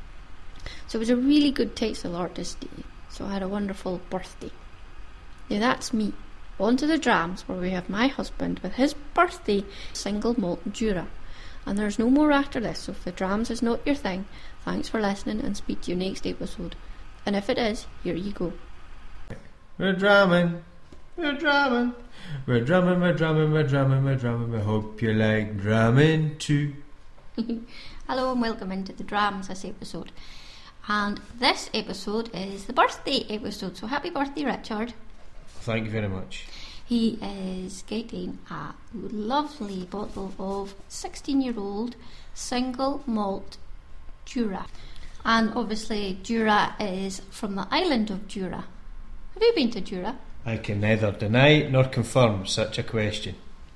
So it was a really good Textile Artist Day. So I had a wonderful birthday. Now that's me. On to the drams, where we have my husband with his birthday single malt Jura. And there's no more after this, so if the drams is not your thing, thanks for listening and speak to you next episode. And if it is, here you go. We're drumming, We're drumming. We're drumming, we're drumming, we're drumming, we're drumming. We hope you like drumming too. Hello and welcome into the Drams this episode. And this episode is the birthday episode. So happy birthday, Richard. Thank you very much. He is getting a lovely bottle of sixteen-year-old single malt Jura. And obviously Jura is from the island of Jura. Have you been to Jura? I can neither deny nor confirm such a question.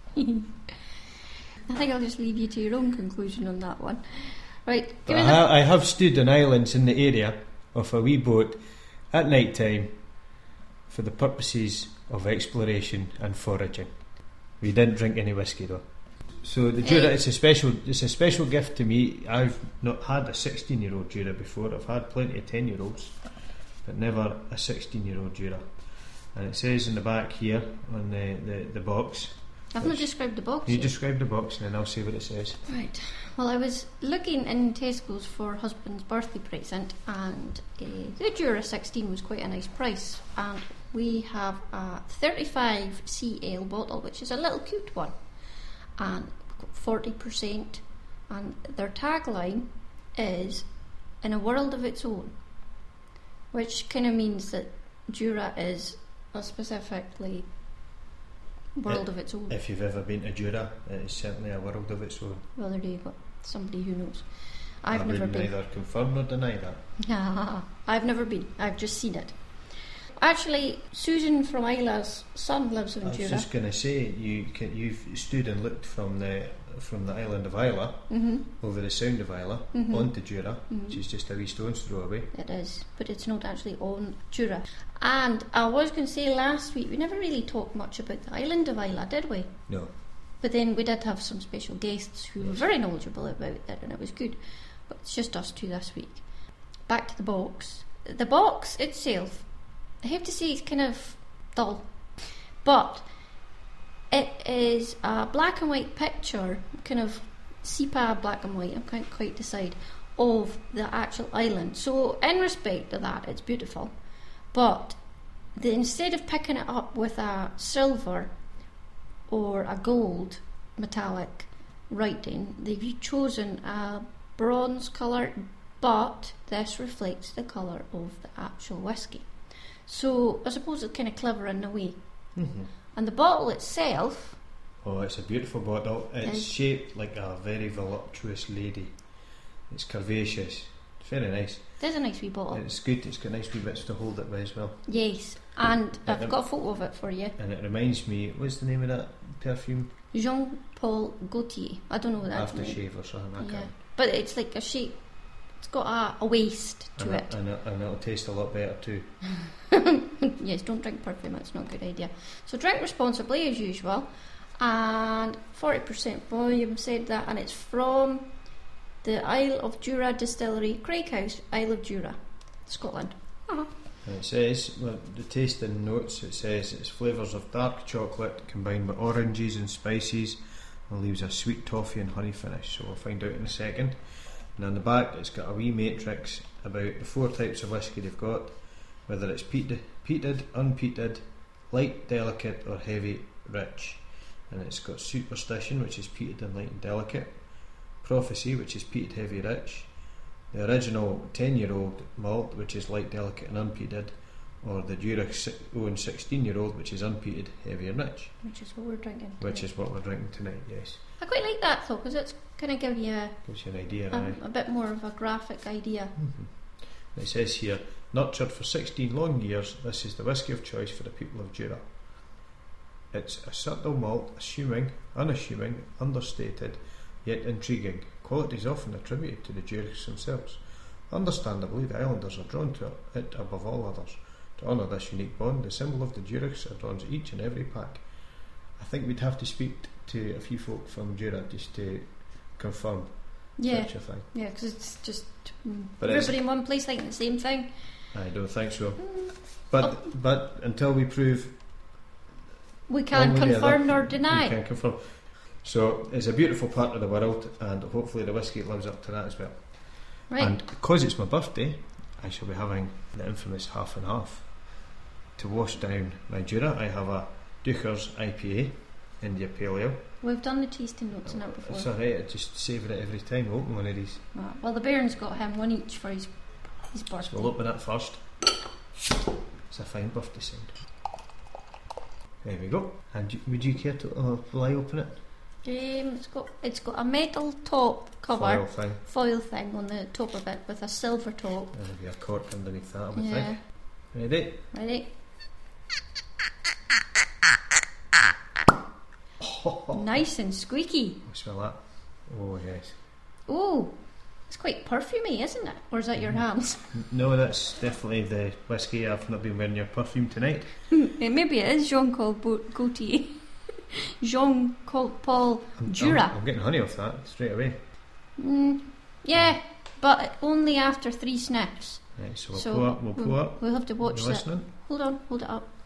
I think I'll just leave you to your own conclusion on that one. Right. But I, ha- I have stood on islands in the area of a wee boat at night time for the purposes of exploration and foraging. We didn't drink any whiskey though. So the Jura, it's a special, it's a special gift to me. I've not had a sixteen-year-old Jura before. I've had plenty of ten-year-olds, but never a sixteen-year-old Jura. And it says in the back here on the, the, the box. I've not described the box. You yet. describe the box and then I'll say what it says. Right. Well, I was looking in Tesco's for husband's birthday present, and uh, the Jura sixteen was quite a nice price. And we have a thirty-five C L bottle, which is a little cute one, and forty percent. And their tagline is "in a world of its own," which kind of means that Jura is a specifically world it, of its own. If you've ever been to Jura, it is certainly a world of its own. Well, there you go. Somebody who knows. I've I never would been. neither confirm nor deny that. I've never been. I've just seen it. Actually, Susan from Isla's son lives in I was Jura. just going to say, you can, you've stood and looked from the from the island of Isla Mm-hmm. over the Sound of Isla Mhm. onto Jura, Mhm. which is just a wee stone's throw away. It is, but it's not actually on Jura. And I was going to say last week, we never really talked much about the island of Isla, did we? No. But then we did have some special guests who were Yes. very knowledgeable about it, and it was good. But it's just us two this week. Back to the box. The box itself, I have to say, it's kind of dull. But it is a black and white picture, kind of sepia black and white, I can't quite decide, of the actual island. So in respect to that, it's beautiful. But the, instead of picking it up with a silver or a gold metallic writing, they've chosen a bronze colour, but this reflects the colour of the actual whiskey. So I suppose it's kind of clever in a way. Mm-hmm. And the bottle itself, Oh, it's a beautiful bottle. It's Yes. shaped like a very voluptuous lady. It's curvaceous. It's very nice. it is a nice wee bottle. It's good. It's got nice wee bits to hold it with as well. Yes, and Yeah, I've um, got a photo of it for you. And it reminds me, what's the name of that perfume? Jean-Paul Gaultier. I don't know what that's Aftershave or something. I Yeah, can't. but it's like a shape. It's got a, a waist to and, it. it, and, it, and it'll taste a lot better too. Yes, don't drink perfume, it's not a good idea. So drink responsibly as usual. And forty percent volume said that, and it's from the Isle of Jura Distillery, Craighouse, Isle of Jura, Scotland. Uh-huh. And it says, well, the tasting notes, it says it's flavours of dark chocolate combined with oranges and spices and leaves a sweet toffee and honey finish. So we'll find out in a second. And on the back it's got a wee matrix about the four types of whisky they've got, whether it's peated, peated, unpeated, light, delicate or heavy, rich. And it's got Superstition, which is peated and light and delicate, Prophecy, which is peated, heavy, rich, the original ten-year-old malt, which is light, delicate and unpeated, or the Jura own sixteen-year-old, which is unpeated, heavy and rich. Which is what we're drinking. Which today. is what we're drinking tonight, yes. I quite like that though, because it's kind of give you a, Gives you an idea, a, aye. a bit more of a graphic idea. Mm-hmm. It says here, nurtured for sixteen long years, this is the whisky of choice for the people of Jura. It's a subtle malt, assuming, unassuming, understated, yet intriguing. Qualities often attributed to the Jurists themselves. Understandably, the islanders are drawn to it above all others. To honour this unique bond, the symbol of the Jurists adorns each and every pack. I think we'd have to speak to a few folk from Jura just to confirm Yeah, such a thing. yeah, because it's just mm, But it's- everybody in one place thinking the same thing. I don't think so. But but until we prove We can one way or the confirm other, nor deny. we can confirm. So it's a beautiful part of the world, and hopefully the whisky lives up to that as well. Right. And because it's my birthday, I shall be having the infamous half and half. To wash down my Jura, I have a Ducher's I P A, India Pale Ale. We've done the tasting notes in it before. It's alright, I just savour it every time I open one of these. Right. Well, the Baron's got him one each for his his birthday. So we'll open it first. It's a fine birthday sound. There we go. And you, would you care to, uh, will I open it? Um, it's got it's got a metal top cover, Foil thing. foil thing on the top of it with a silver top. There'll be a cork underneath that, I would Yeah. think. Ready? Ready? Nice and squeaky. Smell that. Oh yes. Oh, it's quite perfumey, isn't it? Or is that your hands? No, that's definitely the whiskey. I've not been wearing your perfume tonight. Eh, Maybe it is Jean Paul Gaultier. Jean Paul I'm, Jura. I'm, I'm getting honey off that straight away. Mm, yeah, but only after three sniffs. Right, so we'll So pull up. We'll pull we'll, up. we'll have to watch You that. listening? Hold on, hold it up.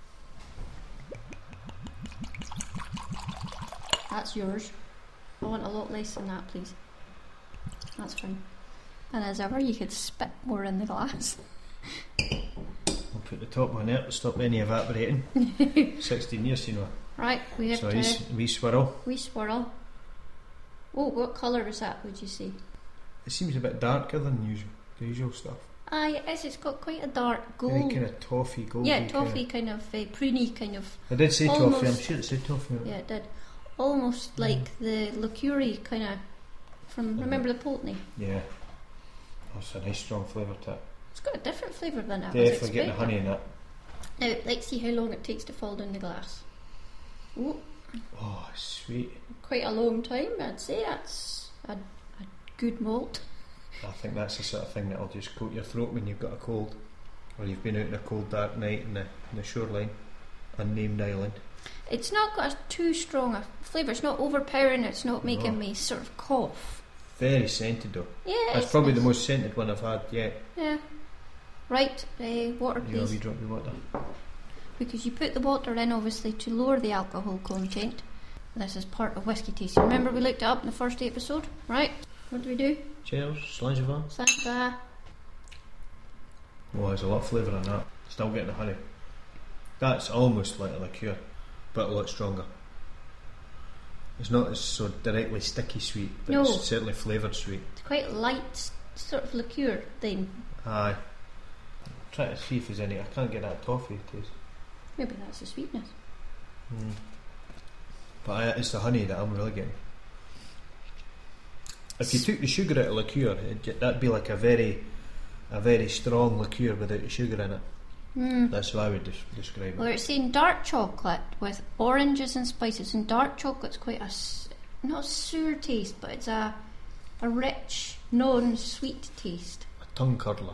That's yours. I want a lot less than that, please. That's fine. And as ever, you could spit more in the glass. I'll put the top one there to stop any evaporating. Sixteen years, you know. Right, we have So to he's wee swirl. wee swirl. Oh, what colour is that? Would you say? It seems a bit darker than usual. The usual stuff. Ah, it is. It's got quite a dark Very gold. kind of toffee, golden. Yeah, kinda- toffee kind of uh, pruny kind of. I did say toffee. I'm almost- sure it said toffee. on it. Yeah, it did. Almost like the liqueur kind of from. Remember the Pulteney? Yeah. That's a nice strong flavour to it. It's got a different flavour than I was Definitely expecting. getting the honey in that. Now, let's see how long it takes to fall down the glass. Oh, Oh, sweet. quite a long time, I'd say. That's a, a good malt. I think that's the sort of thing that'll just coat your throat when you've got a cold, or you've been out on a cold dark night in the, in the shoreline, unnamed island. It's not got a too strong a flavour. It's not overpowering. It's not making No. me sort of cough. Very scented though. Yeah, That's it's probably nice. the most scented one I've had yet. Yeah. Right, uh, water You know, please. we drop the water. Because you put the water in obviously to lower the alcohol content. This is part of whiskey tasting. Remember we looked it up in the first episode? Right, what do we do? Cheers, Slangeva. Santa. Oh, there's a lot of flavour in that. Still getting the honey. That's almost like a liqueur, but a lot stronger. It's not as so directly sticky sweet, but No. it's certainly flavoured sweet. It's quite light s- sort of liqueur then. Aye. Try to see if there's any. I can't get that toffee taste. Maybe that's the sweetness. Mm. But I, it's the honey that I'm really getting. If you took the sugar out of liqueur, it'd, get- that'd be like a very, a very strong liqueur without the sugar in it. Mm. That's how I would des- describe Well, it. it's saying dark chocolate with oranges and spices, and dark chocolate's quite a s- not a sour taste, but it's a a rich, non-sweet taste. A tongue curdler.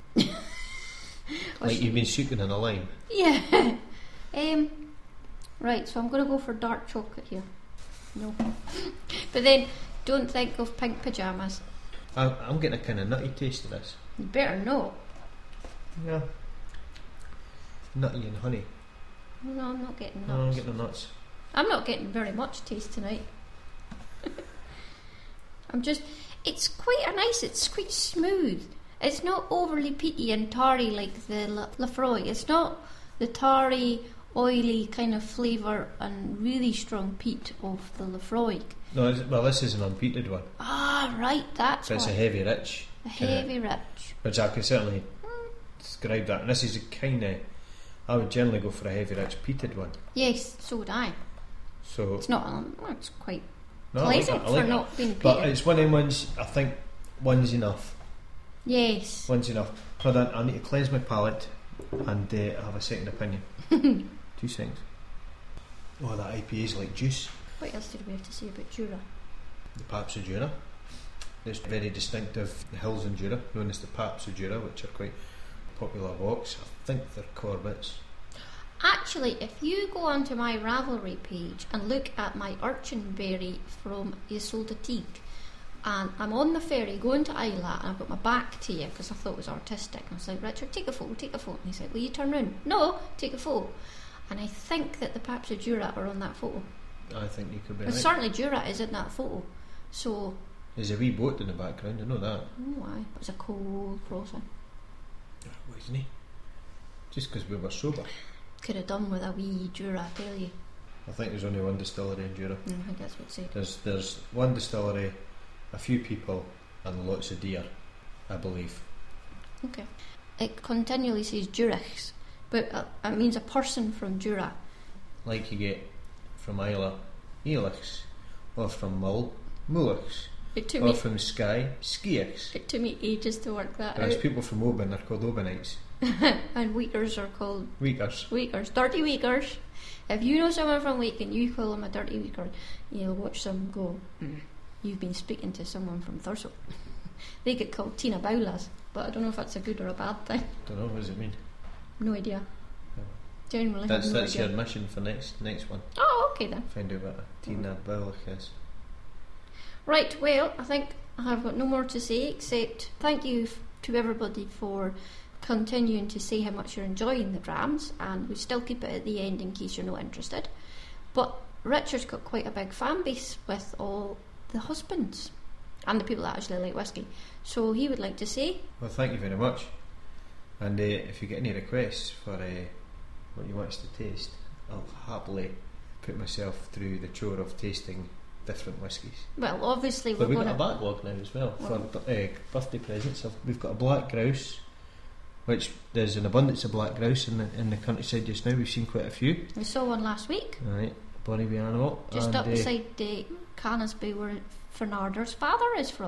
Like you've been soaking in a lime. Yeah. um. Right, so I'm going to go for dark chocolate here. No. But then, don't think of pink pyjamas. I, I'm getting a kind of nutty taste of this. You better not. Yeah. Nutty and honey. No, I'm not getting No, I'm nuts. getting the nuts. I'm not getting very much taste tonight. I'm just, it's quite a nice, it's quite smooth. It's not overly peaty and tarry like the La- Lafroy. It's not the tarry, oily kind of flavour and really strong peat of the Lafroy. No, it's- well, this is an unpeated one. Ah, right, that's So it's a why. heavy, rich. A kinda- heavy rich. Which I can certainly describe that. And this is a kind of, I would generally go for a heavy, rich, peated one. Yes, so would I. So It's not, um, well, it's quite no, I like pleasant that, I like for that. not being But peated. it's one of them ones. I think one's enough. Yes. One's enough. Hold on, I need to cleanse my palate and uh, have a second opinion. Two seconds. Oh, that I P A is like juice. What else did we have to say about Jura? The Paps of Jura. It's very distinctive hills in Jura, known as the Paps of Jura, which are quite popular walks. I think they're Corbetts. Actually, if you go onto my Ravelry page and look at my urchinberry from Isolde Teague, and I'm on the ferry going to Isla, and I've got my back to you because I thought it was artistic. I was like, Richard, take a photo, take a photo. And he said, will you turn round? No, take a photo. And I think that the Paps of Jura are on that photo. I think you could be Well, right. certainly Jura is in that photo. So, There's a wee boat in the background, I know that. oh why? It was a cold crossing. Why isn't he? Just because we were sober. Could have done with a wee Jura, I tell you. I think there's only one distillery in Jura. No, I think that's what it said. There's there's one distillery, a few people, and lots of deer, I believe. Okay. It continually says Jurachs, but uh, it means a person from Jura. Like you get from Isla, Elix, or from Mull, Mullix, It took or me from Skye, Skiix. it took me ages to work that There's out. people from Oban, they're called Obanites. And Weakers are called Weakers. Weakers, dirty Weakers. If you know someone from Wake and you call them a dirty Weaker, you'll watch them go, mm, you've been speaking to someone from Thurso. They get called Tina Bowlas, but I don't know if that's a good or a bad thing. Don't know, what does it mean? No idea. No. Generally, That's have no that's idea. your mission for next next one. Oh, okay then. Find out what a Tina Bowlich is. Right, well, I think I've got no more to say except thank you f- to everybody for continuing to say how much you're enjoying the drams, and we still keep it at the end in case you're not interested. But Richard's got quite a big fan base with all the husbands and the people that actually like whiskey. So he would like to say, Well, thank you very much. And uh, if you get any requests for uh, what you want us to taste, I'll happily put myself through the chore of tasting different whiskies. well, obviously But we're we've going got a to... backlog now as well Well- for uh, birthday presents. So we've got a black grouse, which there's an abundance of black grouse in the in the countryside just now. We've seen quite a few. We saw one last week, Right, bonny wee animal. just and, up uh, beside uh, Canisby, where Fernarder's father is from.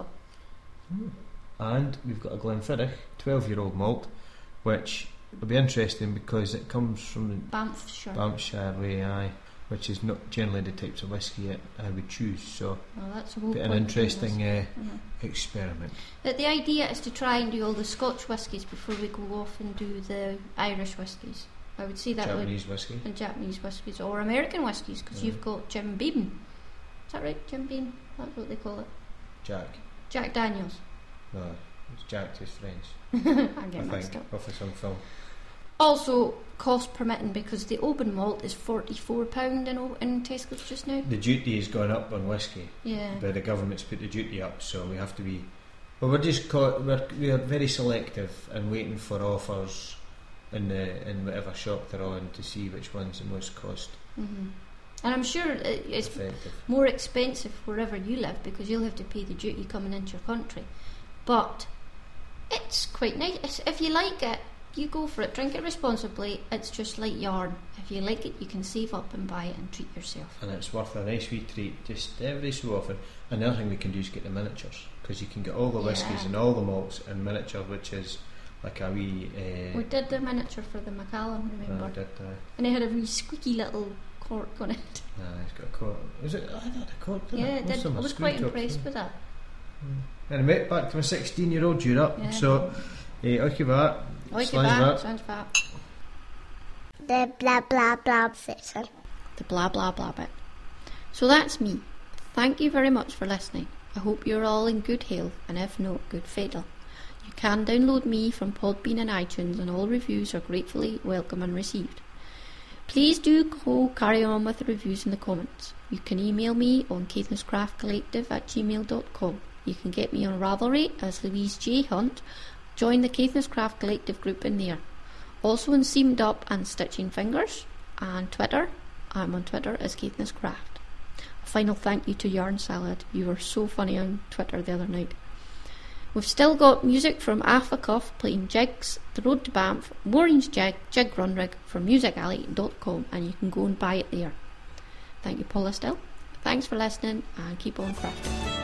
And we've got a Glenfiddich, twelve-year-old malt, which will be interesting because it comes from the Banffshire. Banffshire way, aye, which is not generally the types of whiskey that I would choose. So, Well, that's the whole bit an point of doing interesting this. uh, Mhm. experiment. But the idea is to try and do all the Scotch whiskies before we go off and do the Irish whiskies. I would say that Japanese whiskey. would, and Japanese whiskies or American whiskies, because Yeah. you've got Jim Beam. Is that right, Jim Beam? That's what they call it. Jack. Jack Daniels. No, it's Jack to his friends. I I get mixed think, up. off of some film. Also, cost permitting, because the Oban malt is forty-four pounds in, O- in Tesco's just now. The duty has gone up on whiskey, Yeah. but the government's put the duty up, so we have to be. Well, we're just caught, we're we're very selective and waiting for offers in the in whatever shop they're on to see which one's the most cost hmm And I'm sure it- it's effective. more expensive wherever you live because you'll have to pay the duty coming into your country. But it's quite nice. It's- If you like it, you go for it. Drink it responsibly. It's just like yarn. If you like it, you can save up and buy it and treat yourself. And it's worth a nice wee treat just every so often. And the other thing we can do is get the miniatures, because you can get all the whiskies Yeah. and all the malts in miniature, which is like a wee. Uh, We did the miniature for the Macallan, remember? uh, did, uh, And it had a wee squeaky little cork on it. nah, it's got a cork. Was it? I had a cork. Didn't Yeah, it? it Most did. of them I are was screw quite tops, impressed yeah. with that. Anyway, back to my sixteen-year-old Europe. Yeah. So, uh, okay, that. I like it Slice back. that. Sounds bad. The blah blah blah section. The blah blah blah bit. So that's me. Thank you very much for listening. I hope you're all in good health, and if not, good fatal. You can download me from Podbean and iTunes, and all reviews are gratefully welcome and received. Please do go carry on with the reviews in the comments. You can email me on caithnesscraftcollective at gmail dot com. You can get me on Ravelry as Louise J. Hunt. Join the Caithness Craft Collective group in there. Also on Seamed Up and Stitching Fingers, and Twitter. I'm on Twitter as Caithness Craft. A final thank you to Yarn Salad. You were so funny on Twitter the other night. We've still got music from Afacuff playing Jigs, The Road to Banff, Maureen's Jig, Jig Run Rig from music alley dot com, and you can go and buy it there. Thank you, Paula Still. Thanks for listening, and keep on crafting.